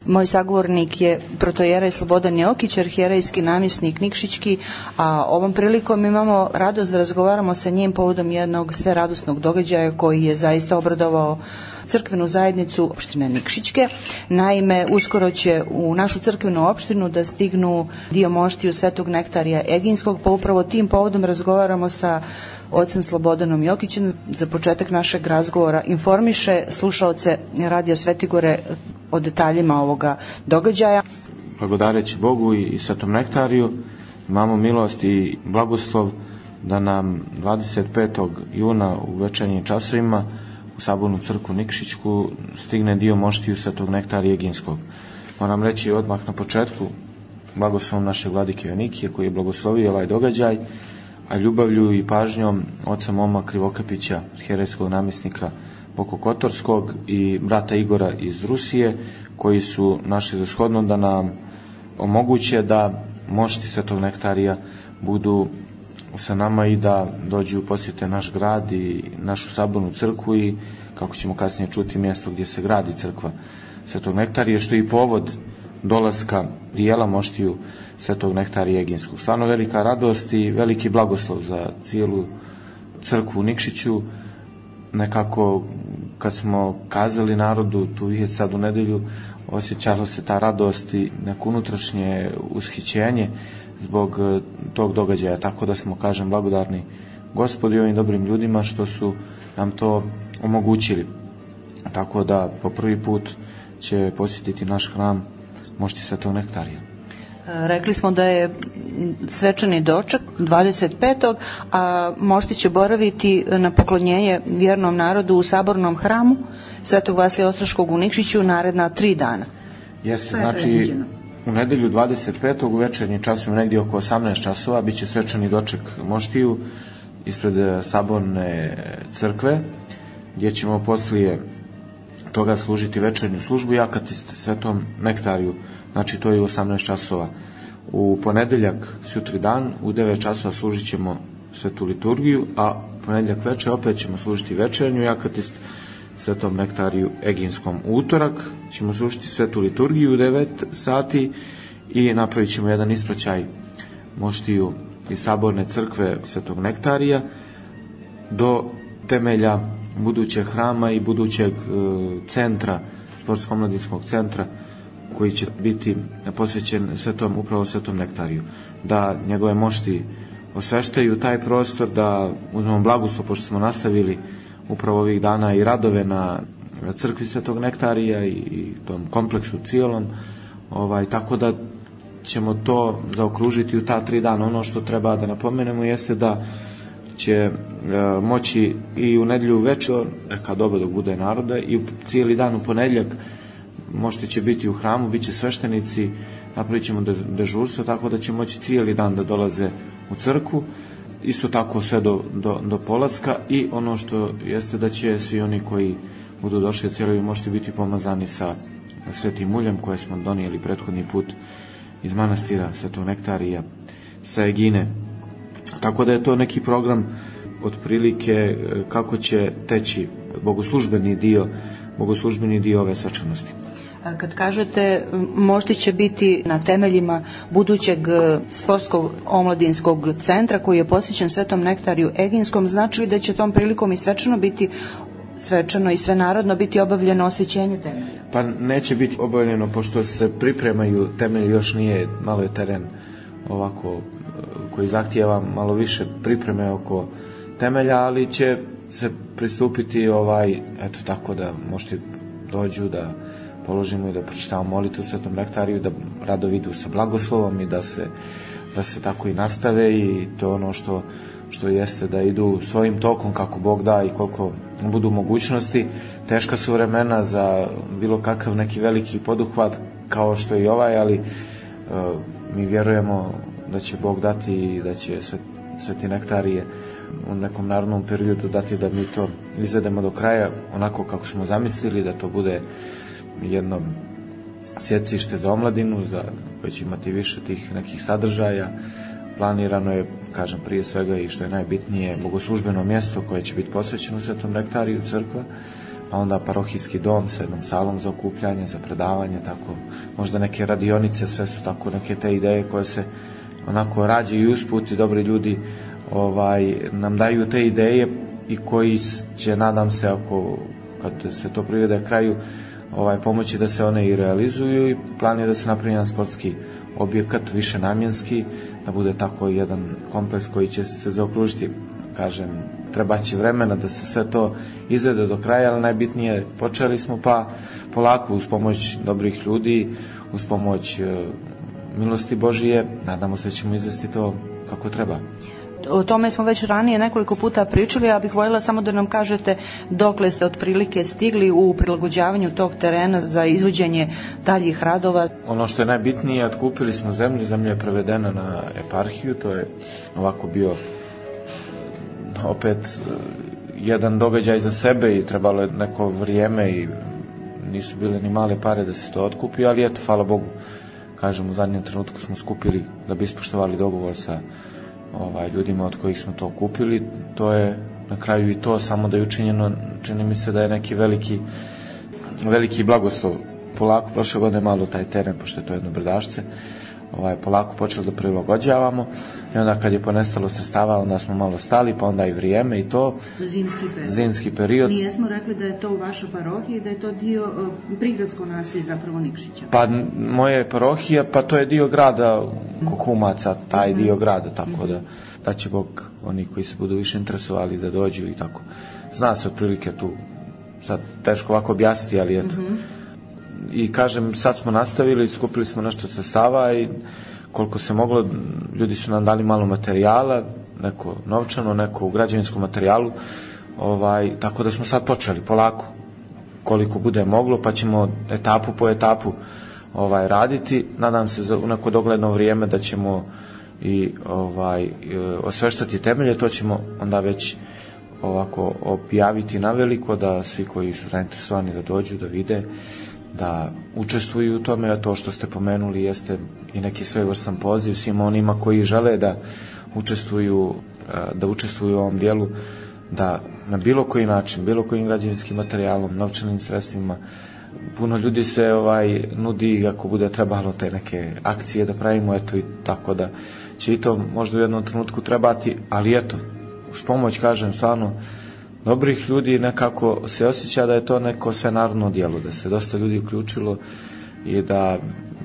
Moj sagovornik je protojerej Slobodan Jokić, arhijerejski namjesnik Nikšićki, a ovom prilikom imamo radost da razgovaramo sa njim povodom jednog sveradosnog događaja koji je zaista obradovao crkvenu zajednicu opštine Nikšićke. Naime, uskoro će u našu crkvenu opštinu da stignu dio moštiju Svetog Nektarija Eginskog, pa upravo tim povodom razgovaramo sa ocem Slobodanom Jokićem. Za početak našeg razgovora informiše slušaoce Radija Svetigore o detaljima ovoga događaja. Blagodareći Bogu i Svetom Nektariju, imamo milost i blagoslov da nam 25. juna u večernjim časovima u Sabornu crkvu Nikšićku stigne dio moštiju Svetog Nektarija Eginskog. Moram reći odmah na početku blagoslovom našeg vladike Jonikije koji je blagoslovio ovaj događaj, a ljubavlju i pažnjom oca Moma Krivokapića, arhijerejskog namjesnika Bokokotorskog, i brata Igora iz Rusije, koji su našli za shodno da nam omoguće da mošti Svetog Nektarija budu sa nama i da dođu posjete naš grad i našu sabornu crkvu i, kako ćemo kasnije čuti, mjesto gdje se gradi crkva Svetog Nektarija, što je i povod dolaska dijela moštiju Svetog Nektarija Eginskog. Stvarno velika radost i veliki blagoslov za cijelu crkvu u Nikšiću. Nekako kad smo kazali narodu tu vijest sad u nedelju, osjećalo se ta radost i neko unutrašnje ushićenje zbog tog događaja, tako da smo, kažem, blagodarni Gospodi i ovim dobrim ljudima što su nam to omogućili. Tako da po prvi put će posjetiti naš hram mošti Svetog Nektarija. Rekli smo da je svečani doček 25. a mošti će boraviti na poklonjenje vjernom narodu u sabornom hramu Svetog Vasilija Ostroškog u Nikšiću naredna 3 dana. Jeste, znači u nedelju 25. u večernji časovima negdje oko 18 časova bit će svečani doček moštiju ispred saborne crkve, gdje ćemo poslije toga služiti večernju službu i akatist Svetom Nektariju. Znači to je u 18 časova. U ponedeljak, sutri dan, u 9 časova služit ćemo svetu liturgiju, a ponedjeljak večer opet ćemo služiti večernju i akatist Svetom Nektariju Eginskom. U utorak ćemo služiti svetu liturgiju u 9 sati i napravit ćemo jedan ispraćaj moštiju iz saborne crkve Svetog Nektarija do temelja budućeg hrama i budućeg centra, sportsko-omladinskog centra, koji će biti posvećen upravo Svetom Nektariju. Da njegove mošti osveštaju taj prostor, da uzmemo blagoslov, pošto smo nastavili upravo ovih dana i radove na crkvi Svetog Nektarija i tom kompleksu cijelom, tako da ćemo to zaokružiti u ta 3 dana. Ono što treba da napomenemo jeste da će moći i u nedjelju večer, neka doba dok bude naroda, i cijeli dan u ponedjeljak mošti će biti u hramu, bit će sveštenici, napravit ćemo dežurstvo, tako da će moći cijeli dan da dolaze u crkvu, isto tako sve do polaska. I ono što jeste da će svi oni koji budu došli cijeli mošti biti pomazani sa svetim uljem koje smo donijeli prethodni put iz manastira Svetog Nektarija sa Egine. Tako da je to neki program otprilike kako će teći bogoslužbeni dio ove svečanosti. Kad kažete mošti će biti na temeljima budućeg sportskog omladinskog centra koji je posvećen Svetom Nektariju Eginskom, znači li da će tom prilikom i svečano i svenarodno biti obavljeno osvećenje temelja? Pa neće biti obavljeno, pošto se pripremaju temelji, još nije, malo je teren ovako koji zahtijeva malo više pripreme oko temelja, ali će se pristupiti eto tako da možete dođu da položimo i da pročitamo molitvu Svetom Nektariju, da radovi idu sa blagoslovom i da se tako i nastave, i to ono što jeste da idu svojim tokom kako Bog da i koliko budu mogućnosti. Teška su vremena za bilo kakav neki veliki poduhvat kao što je i ovaj, ali mi vjerujemo da će Bog dati i da će Sveti Nektarije u nekom narodnom periodu dati da mi to izvedemo do kraja onako kako smo zamislili, da to bude jedno sjecište za omladinu, koje će imati više tih nekih sadržaja. Planirano je, kažem, prije svega i što je najbitnije, bogoslužbeno mjesto koje će biti posvećeno Svetom Nektariju, crkva, pa onda parohijski dom sa jednom salom za okupljanje, za predavanje, tako, možda neke radionice, sve su tako neke te ideje koje se onako rađaju i usput i dobri ljudi nam daju te ideje i koji će, nadam se, ako kad se to privede kraju, pomoći da se one i realizuju, i plan je da se napravi jedan sportski objekat, više namjenski, da bude tako jedan kompleks koji će se zaokružiti. Kažem, treba će vremena da se sve to izvede do kraja, ali najbitnije, počeli smo, pa polako, uz pomoć dobrih ljudi, uz pomoć milosti Božije, nadamo se da ćemo izvesti to kako treba. O tome smo već ranije nekoliko puta pričali, ja bih voljela samo da nam kažete dokle ste otprilike stigli u prilagođavanju tog terena za izvođenje daljih radova. Ono što je najbitnije, otkupili smo zemlju, zemlja je prevedena na eparhiju, to je ovako bio opet jedan događaj za sebe i trebalo je neko vrijeme i nisu bile ni male pare da se to otkupi, ali eto, hvala Bogu, kažem, u zadnjem trenutku smo skupili da bi ispoštovali dogovor sa ljudima od kojih smo to kupili. To je na kraju i to, samo da je učinjeno, čini mi se da je neki veliki blagoslov. Polako, prošle godine malo taj teren, pošto je to jedno brdašce, polako počeli da prilagođavamo, i onda kad je ponestalo sredstava, onda smo malo stali, pa onda i vrijeme i to. Zimski period. Mi jesmo rekli da je to u vašoj parohiji, da je to dio prigradsko naselje, zapravo Nikšića. Pa moja je parohija, pa to je dio grada Kohumaca, taj dio grada, tako da će Bog, oni koji se budu više interesovali da dođu i tako. Zna se otprilike tu, sad teško ovako objasniti, ali eto. I kažem, sad smo nastavili, skupili smo nešto sredstava i koliko se moglo, ljudi su nam dali malo materijala, neko novčano, neko u građevinskom materijalu, tako da smo sad počeli polako, koliko bude moglo, pa ćemo etapu po etapu raditi. Nadam se za neko dogledno vrijeme da ćemo i osveštati temelje, to ćemo onda već ovako objaviti na veliko, da svi koji su zainteresovani da dođu, da vide, da učestvuju u tome, a to što ste pomenuli jeste i neki svojevrstan poziv svima onima koji žele da učestvuju u ovom dijelu, da na bilo koji način, bilo kojim građevinskim materijalom, novčanim sredstvima, puno ljudi se nudi ako bude trebalo te neke akcije da pravimo, eto, i tako da će i to možda u jednom trenutku trebati, ali eto, uz pomoć, kažem, stvarno dobrih ljudi, nekako se osjeća da je to neko svenarodno djelo, da se dosta ljudi uključilo i da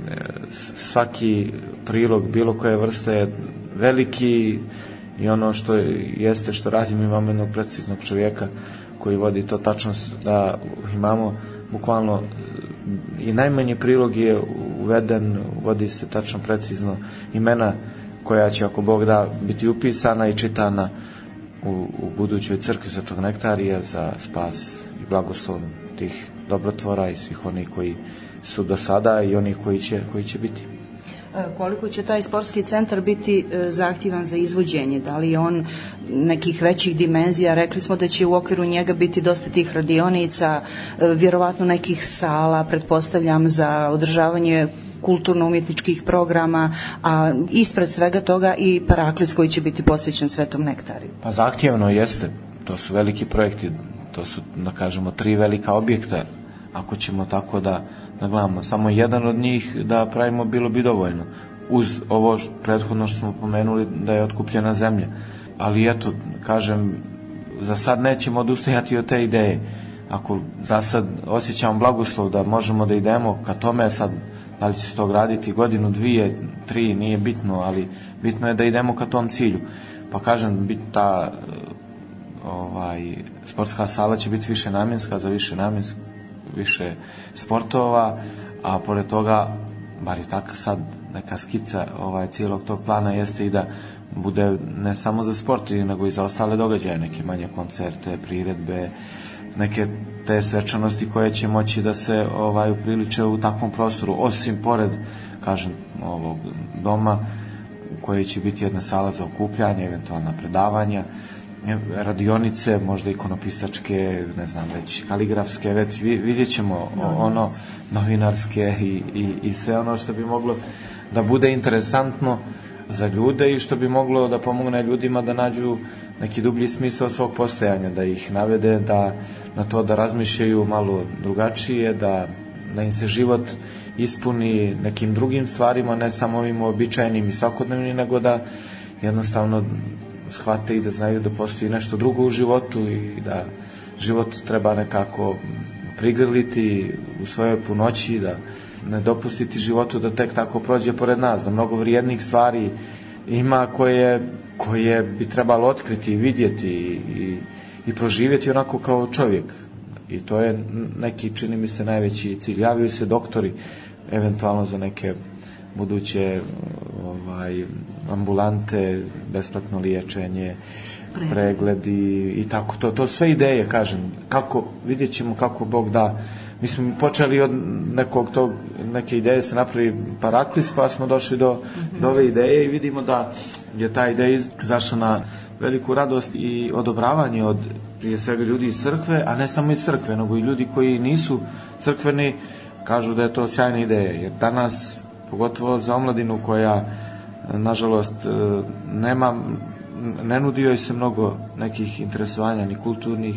svaki prilog bilo koje vrste je veliki, i ono što jeste, što radimo, imamo jednog preciznog čovjeka koji vodi to tačno, da imamo bukvalno i najmanji prilog je uveden, vodi se tačno precizno imena koja će, ako Bog da, biti upisana i čitana u budućoj crkvi Svetog Nektarija za spas i blagoslov tih dobrotvora i svih onih koji su do sada i onih koji će biti. Koliko će taj sportski centar biti zahtjevan za izvođenje? Da li je on nekih većih dimenzija? Rekli smo da će u okviru njega biti dosta tih radionica, vjerovatno nekih sala, pretpostavljam, za održavanje kulturno-umjetničkih programa, a ispred svega toga i paraklis koji će biti posvećen Svetom Nektariju. Pa zahtjevno jeste, to su veliki projekti, to su, da kažemo, 3 velika objekta. Ako ćemo tako da gledamo samo jedan od njih da pravimo, bilo bi dovoljno, uz ovo prethodno što smo pomenuli da je otkupljena zemlja. Ali eto, kažem, za sad nećemo odustajati od te ideje. Ako za sad osjećamo blagoslov da možemo da idemo ka tome, sad da li će se to graditi godinu, 2, 3, nije bitno, ali bitno je da idemo ka tom cilju. Pa kažem, ta sportska sala će biti više namjenska, za više sportova, a pored toga, bar je tako sad neka skica cijelog tog plana, jeste i da bude ne samo za sport, nego i za ostale događaje, neke manje koncerte, priredbe, neke te svečanosti koje će moći da se upriliče u takvom prostoru, osim pored, kažem, ovog doma u kojoj će biti jedna sala za okupljanje, eventualna predavanja, radionice, možda ikonopisačke, ne znam, već kaligrafske, već vidjet ćemo novinarske i sve ono što bi moglo da bude interesantno za ljude i što bi moglo da pomogne ljudima da nađu neki dublji smisao svog postojanja, da ih navede na to da razmišljaju malo drugačije, da im se život ispuni nekim drugim stvarima, ne samo ovim običajnim i svakodnevnim, nego da jednostavno shvate i da znaju da postoji nešto drugo u životu i da život treba nekako prigrliti u svojoj punoći, da ne dopustiti životu da tek tako prođe pored nas, da mnogo vrijednih stvari ima koje bi trebalo otkriti i vidjeti i proživjeti onako kao čovjek. I to je neki, čini mi se, najveći cilj. Javljaju se doktori eventualno za neke buduće ambulante, besplatno liječenje, pregledi i tako. To sve ideje, kažem. Vidjet ćemo kako Bog da. Mi smo počeli od neke ideje se napravi Paraklis, pa smo došli do ove ideje i vidimo da je ta ideja izašla na veliku radost i odobravanje od prije svega ljudi iz crkve, a ne samo iz crkve, nego i ljudi koji nisu crkveni kažu da je to sjajna ideja, jer danas, pogotovo za omladinu koja nažalost ne nudi joj se mnogo nekih interesovanja, ni kulturnih,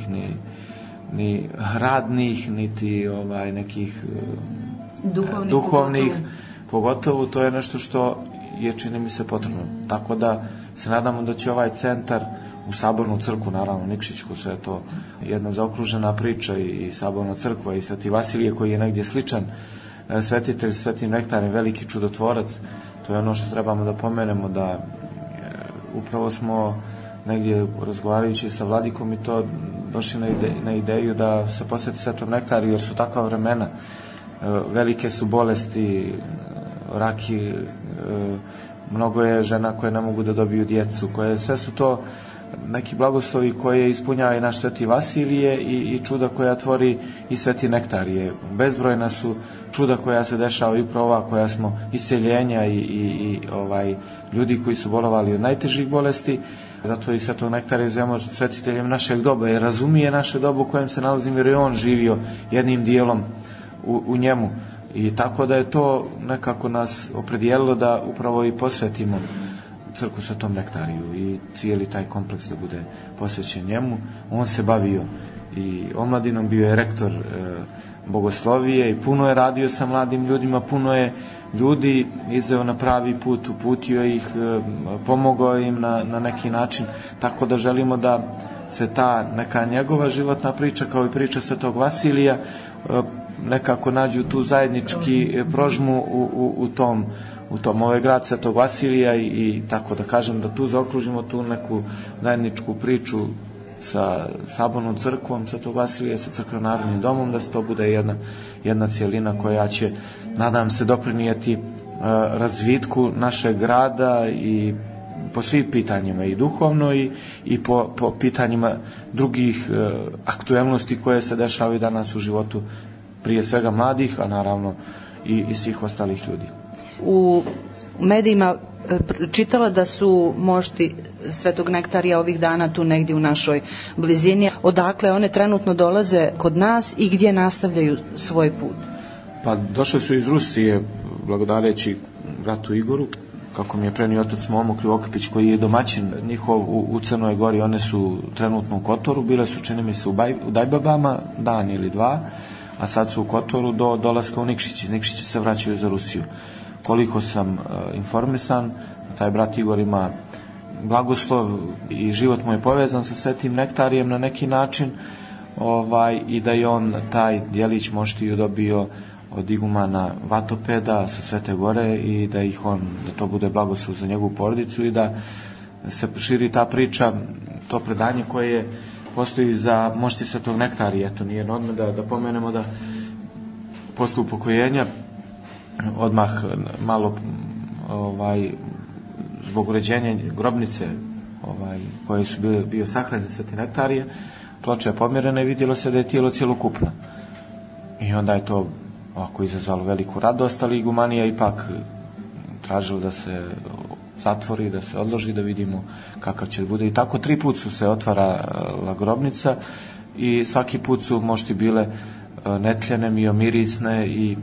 ni radnih, niti nekih duhovnih, pogotovo to je nešto što je, čini mi se, potrebno. Tako da se nadamo da će ovaj centar u Sabornu crkvu, naravno Nikšićku, sve je to jedna zaokružena priča, i Saborna crkva i Sveti Vasilije koji je negdje sličan svetitelj, Svetim Nektarom, veliki čudotvorac. To je ono što trebamo da pomenemo, da upravo smo negdje razgovarajući sa vladikom i to došli na ideju da se posveti Svetom Nektariju, jer su takva vremena, velike su bolesti, raki, mnogo je žena koje ne mogu da dobiju djecu, sve su to neki blagoslovi koje ispunjava i naš Sveti Vasilije i čuda koja tvori i Sveti Nektarije. Bezbrojna su čuda koja se dešava i upravo ova koja smo isceljenja i ljudi koji su bolovali od najtežih bolesti. Zato i Svetog Nektarija zovemo svetiteljem našeg doba, jer razumije naše dobu u kojem se nalazimo, jer je on živio jednim dijelom u njemu. I tako da je to nekako nas opredijelilo da upravo i posvetimo crkvu Svetom Nektariju i cijeli taj kompleks da bude posvećen njemu. On se bavio i omladinom, bio je rektor bogoslovije i puno je radio sa mladim ljudima, puno je ljudi izveo na pravi put, uputio ih, pomogao im na neki način, tako da želimo da se ta neka njegova životna priča kao i priča Svetog Vasilija nekako nađu tu zajednički prožmu u tom ovaj grad Svetog Vasilija i tako da kažem da tu zaokružimo tu neku zajedničku priču sa Sabornom crkvom Svetog Vasilija, sa crkveno-narodnim domom, da se to bude jedna cijelina koja će, nadam se, doprinijeti razvitku našeg grada i po svim pitanjima, i duhovno i po pitanjima drugih aktuelnosti koje se dešavaju danas u životu, prije svega mladih, a naravno i svih ostalih ljudi. U medijima čitala da su mošti Svetog Nektarija ovih dana tu negdje u našoj blizini. Odakle one trenutno dolaze kod nas i gdje nastavljaju svoj put? Pa došli su iz Rusije, blagodareći bratu Igoru, kako mi je prenio otac Momo Krivokapić, koji je domaćin njihov u Crnoj Gori. One su trenutno u Kotoru, bile su, čini mi se, u Dajbabama dan ili dva, a sad su u Kotoru do dolaska u Nikšić. Iz Nikšića se vraćaju za Rusiju. Koliko sam informisan, taj brat Igor ima blagoslov i život mu je povezan sa Svetim Nektarijem na neki način, i da je on taj djelić moštiju dobio od igumana Vatopeda sa Svete Gore i da to bude blagoslov za njegovu porodicu i da se širi ta priča, to predanje koje postoji za mošti Svetog Nektarija. Eto, nije na odmet da pomenemo da posle upokojenja odmah malo zbog uređenja grobnice koje su bio sahranjene Svete Nektarije, ploča je pomjerena i vidjelo se da je tijelo cjelokupno. I onda je to ovako izazvalo veliku radost, ali igumanija ipak tražila da se zatvori, da se odloži, da vidimo kakav će bude. I tako 3 put su se otvarala grobnica i svaki put su mošti bile netljene, miomirisne i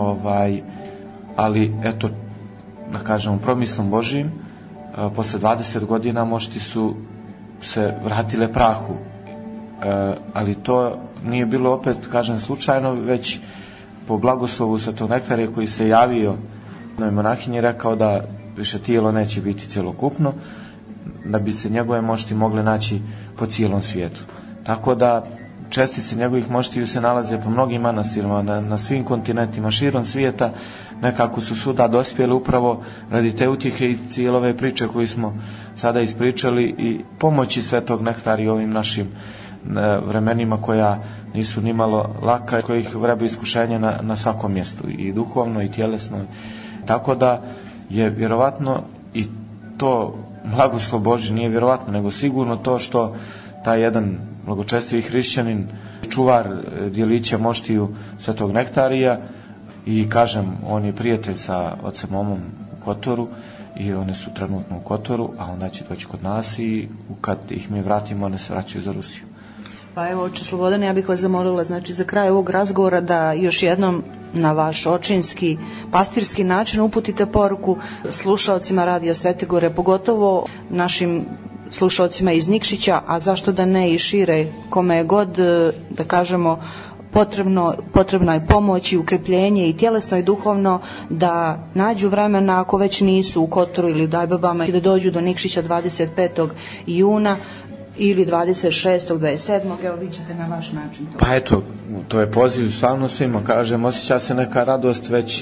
ali eto, da kažemo, promislom Božijim, posle 20 godina mošti su se vratile prahu. Ali to nije bilo, opet kažem, slučajno, već po blagoslovu Svetog Nektarija koji se javio jednoj monahinji, rekao da više tijelo neće biti cjelokupno, da bi se njegove mošti mogle naći po cijelom svijetu. Tako da čestice njegovih moštiju se nalaze po mnogim manastirima na svim kontinentima širom svijeta, nekako su svuda dospjeli upravo radi te utjehe i cijele ove priče koju smo sada ispričali i pomoći Svetog Nektarija ovim našim vremenima koja nisu nimalo laka, kojih vreba iskušenje na svakom mjestu, i duhovno i tjelesno. Tako da je vjerovatno i to blagoslov Božji, nije vjerovatno nego sigurno to što taj jedan blagočestivi hrišćanin, čuvar djelića moštiju Svetog Nektarija, i kažem, on je prijatelj sa ocem Omom u Kotoru i one su trenutno u Kotoru, a onda će doći kod nas i kad ih mi vratimo, one se vraćaju za Rusiju. Pa evo, oče Slobodan, ja bih vas zamolila, znači, za kraj ovog razgovora da još jednom na vaš očinski, pastirski način uputite poruku slušaocima Radija Svete Gore, pogotovo našim slušaocima iz Nikšića, a zašto da ne i šire, kome je god, da kažemo, potrebna je pomoć i ukrepljenje i tjelesno i duhovno, da nađu vremena, ako već nisu u Kotoru ili u Dajbabama, i da dođu do Nikšića 25. juna ili 26. 27. Evo, vi ćete na vaš način to. Pa eto, to je poziv stvarno svima, kažem, osjeća se neka radost već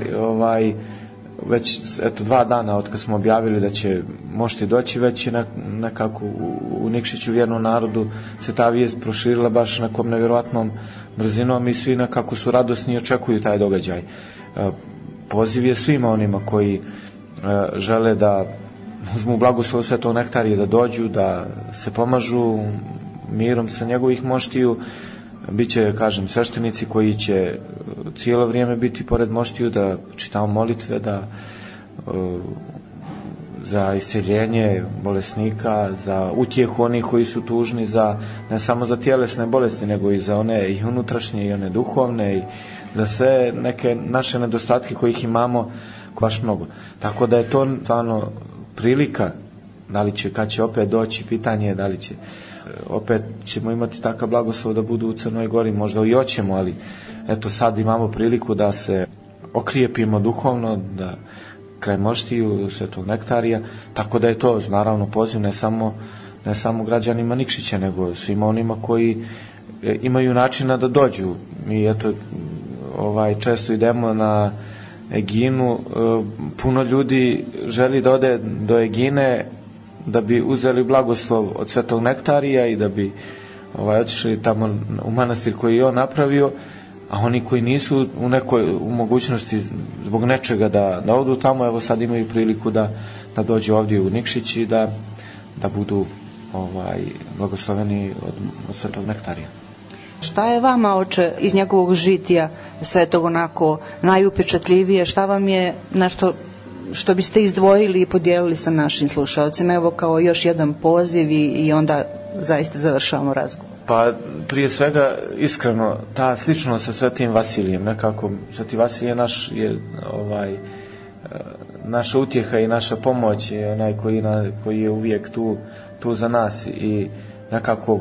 eto 2 dana od kad smo objavili da će mošti doći, već je nekako u Nikšiću vjernom narodu se ta vijest proširila baš nekom nevjerojatnom brzinom i svi nekako su radosni i očekuju taj događaj. Poziv je svima onima koji žele da uzmu blagoslov Svetog Nektarija, da dođu, da se pomažu mirom sa njegovih moštiju. Biće, kažem, sveštenici koji će cijelo vrijeme biti pored moštiju, da čitamo molitve, da za isceljenje bolesnika, za utjehu onih koji su tužni, za ne samo za tjelesne bolesti, nego i za one i unutrašnje i one duhovne, i za sve neke naše nedostatke kojih imamo baš mnogo. Tako da je to stvarno prilika, da li će, kad će opet doći, pitanje je da li će opet ćemo imati takav blagoslov da budu u Crnoj Gori, možda i hoćemo, ali eto sad imamo priliku da se okrijepimo duhovno, da kraj moštiju Svetog Nektarija, tako da je to naravno poziv ne samo građanima Nikšića, nego svima onima koji imaju načina da dođu. Mi eto često idemo na Eginu, puno ljudi želi da ode do Egine da bi uzeli blagoslov od Svetog Nektarija i da bi otišli tamo u manastir koji je on napravio, a oni koji nisu u mogućnosti zbog nečega da odu tamo, evo sad imaju priliku da dođu ovdje u Nikšić i da budu blagosloveni od Svetog Nektarija. Šta je vama, oče, iz njegovog žitija svetog onako najupečatljivije? Šta vam je nešto što biste izdvojili i podijelili sa našim slušalcima? Evo, kao još jedan poziv i onda zaista završavamo razgovor. Pa prije svega iskreno ta sličnost sa Svetim Vasilijem, nekako Sveti Vasilije naša utjeha i naša pomoć je onaj koji je uvijek tu za nas, i nekako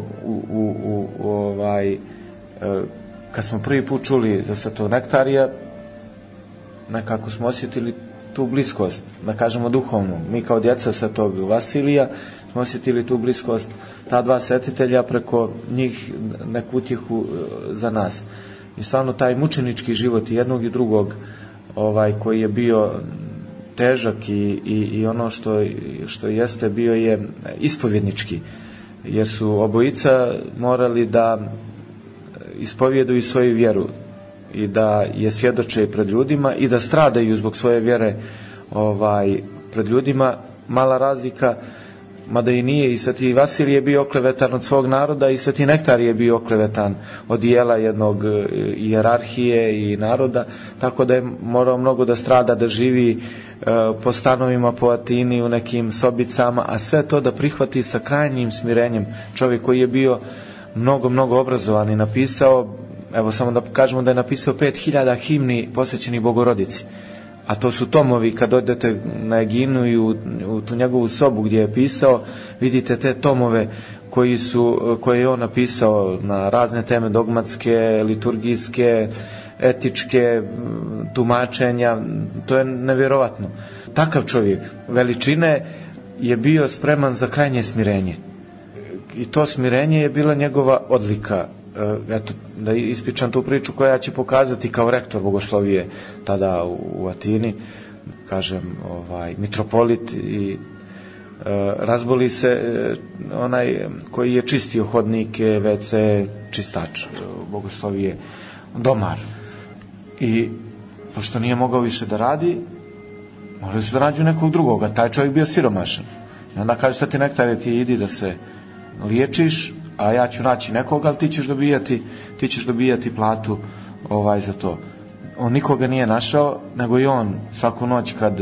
kad smo prvi put čuli za Svetog Nektarija, nekako smo osjetili tu bliskost, da kažemo duhovnu. Mi kao djeca Svetog Vasilija smo osjetili tu bliskost, ta 2 svetitelja, preko njih neku utjehu za nas. I stvarno taj mučenički život i jednog i drugog, koji je bio težak i ono što jeste, bio je ispovjednički, jer su obojica morali da ispovjeduju svoju vjeru i da je svjedoče pred ljudima i da stradaju zbog svoje vjere pred ljudima. Mala razlika, mada i nije, i Sveti Vasilije je bio oklevetan od svog naroda i Sveti Nektarije je bio oklevetan od dijela jednog hijerarhije i naroda, tako da je morao mnogo da strada, da živi po stanovima po Atini u nekim sobicama, a sve to da prihvati sa krajnjim smirenjem. Čovjek koji je bio mnogo obrazovan i napisao, evo samo da kažemo da je napisao 5000 himni posvećenih Bogorodici. a to su tomovi, kad odete na Eginu i u tu njegovu sobu gdje je pisao, vidite te tomove koje je on napisao na razne teme, dogmatske, liturgijske, etičke, tumačenja. To je nevjerovatno. Takav čovjek veličine je bio spreman za krajnje smirenje. I to smirenje je bila njegova odlika. Eto, da ispričam tu priču koja će pokazati kao rektor bogoslovije tada u Atini, kažem, mitropolit, i razboli se onaj koji je čistio hodnike, WC, čistač bogoslovije, domar. I pošto nije mogao više da radi, morali su da nađu nekog drugog, a taj čovjek bio siromašan. I onda kaže, sad ti Nektarije, ti idi da se liječiš, a ja ću naći nekoga, ali ti ćeš dobijati platu za to. On nikoga nije našao, nego i on svaku noć kad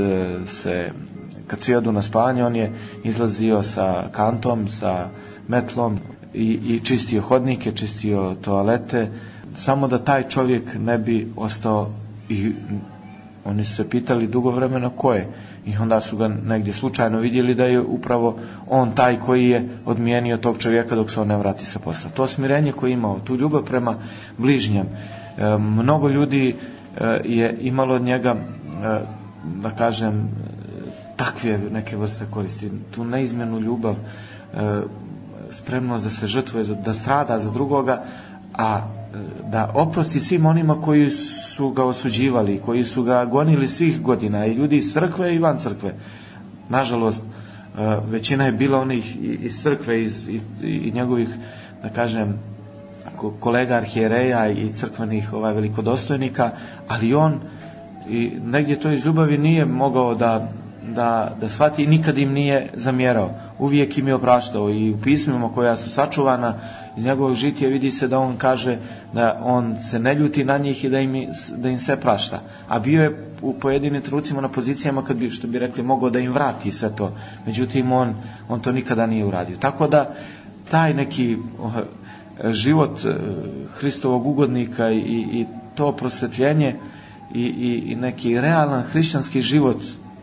svi odu na spavanje, on je izlazio sa kantom, sa metlom i čistio hodnike, čistio toalete, samo da taj čovjek ne bi ostao. I oni su se pitali dugo vremena ko je, i onda su ga negdje slučajno vidjeli da je upravo on taj koji je odmijenio tog čovjeka dok se on ne vrati sa posla. To smirenje koje je imao, tu ljubav prema bližnjem, mnogo ljudi je imalo od njega, da kažem, takve neke vrste koristi, tu neizmjernu ljubav, spremnost da se žrtvuje, da strada za drugoga, a da oprosti svim onima koji su ga osuđivali, koji su ga gonili svih godina, i ljudi iz crkve i van crkve. Nažalost, većina je bila onih iz crkve i njegovih, da kažem, kolega arhijereja i crkvenih velikodostojnika, ali on i negdje to iz ljubavi nije mogao da shvati i nikad im nije zamjerao. Uvijek im je opraštao, i u pismima koja su sačuvana iz njegovog žitija vidi se da on kaže da on se ne ljuti na njih i da im sve prašta. A bio je u pojedinim trenucima na pozicijama kad bi, što bi rekli, mogao da im vrati sve to. Međutim, on to nikada nije uradio. Tako da taj neki život Hristovog ugodnika i to prosvjetljenje i neki realan hrišćanski život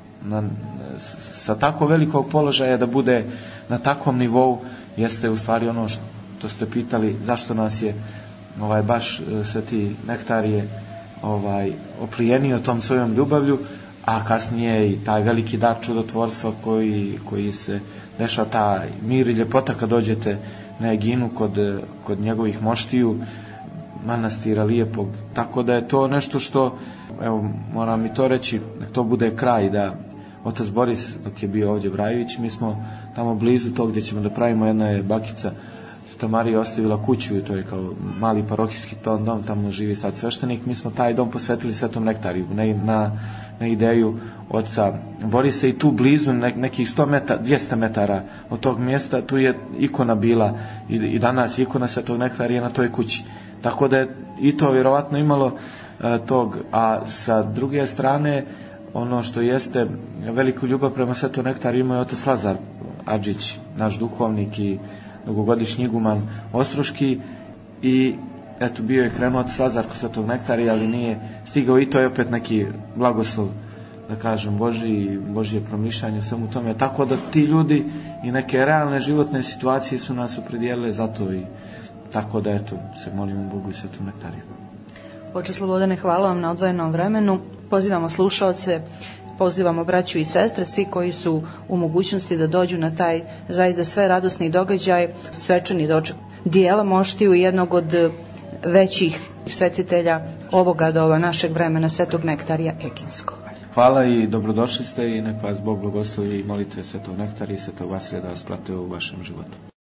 sa tako velikog položaja da bude na takvom nivou, jeste u stvari ono što ste pitali, zašto nas je baš Sveti Nektarije oplijenio tom svojom ljubavlju, a kasnije i taj veliki dar čudotvorstva koji se dešava, taj mir i ljepota kad dođete na Eginu kod njegovih moštiju, manastira lijepog. Tako da je to nešto što, evo, moram i to reći, to bude kraj, da otac Boris, dok je bio ovdje Brajević, mi smo tamo blizu tog gdje ćemo da pravimo, jedna je bakica Sveta Marija ostavila kuću, i to je kao mali parohijski dom, tamo živi sad sveštenik. Mi smo taj dom posvetili Svetom Nektariju na ideju oca Borisa, i tu blizu nekih 200 metara od tog mjesta, tu je ikona bila, i danas ikona Svetog Nektarija na toj kući. Tako da je i to vjerovatno imalo tog. A sa druge strane, ono što jeste veliku ljubav prema Svetom Nektariju imao je otac Lazar Adžić, naš duhovnik i dugogodišnji iguman Ostroški, i eto, bio je krenuo otac Lazar kod Svetog Nektarija, ali nije stigao, i to je opet neki blagoslov, da kažem, Božje promišljanje svemu tome. Tako da ti ljudi i neke realne životne situacije su nas opredijelile za to, i tako da eto, se molimo Bogu i Svetom Nektariju. Oče Slobodane, hvala vam na odvojenom vremenu. Pozivamo slušaoce, pozivamo braću i sestre, svi koji su u mogućnosti da dođu na taj zaista sve radosni događaj, svečani doček dijela moštiju jednog od većih svetitelja ovoga doba našeg vremena, Svetog Nektarija Eginskog. Hvala i dobrodošli ste, i nek vas Bog blagoslovi i molite Svetog Nektarija i Svetog Vasilija da vas prate u vašem životu.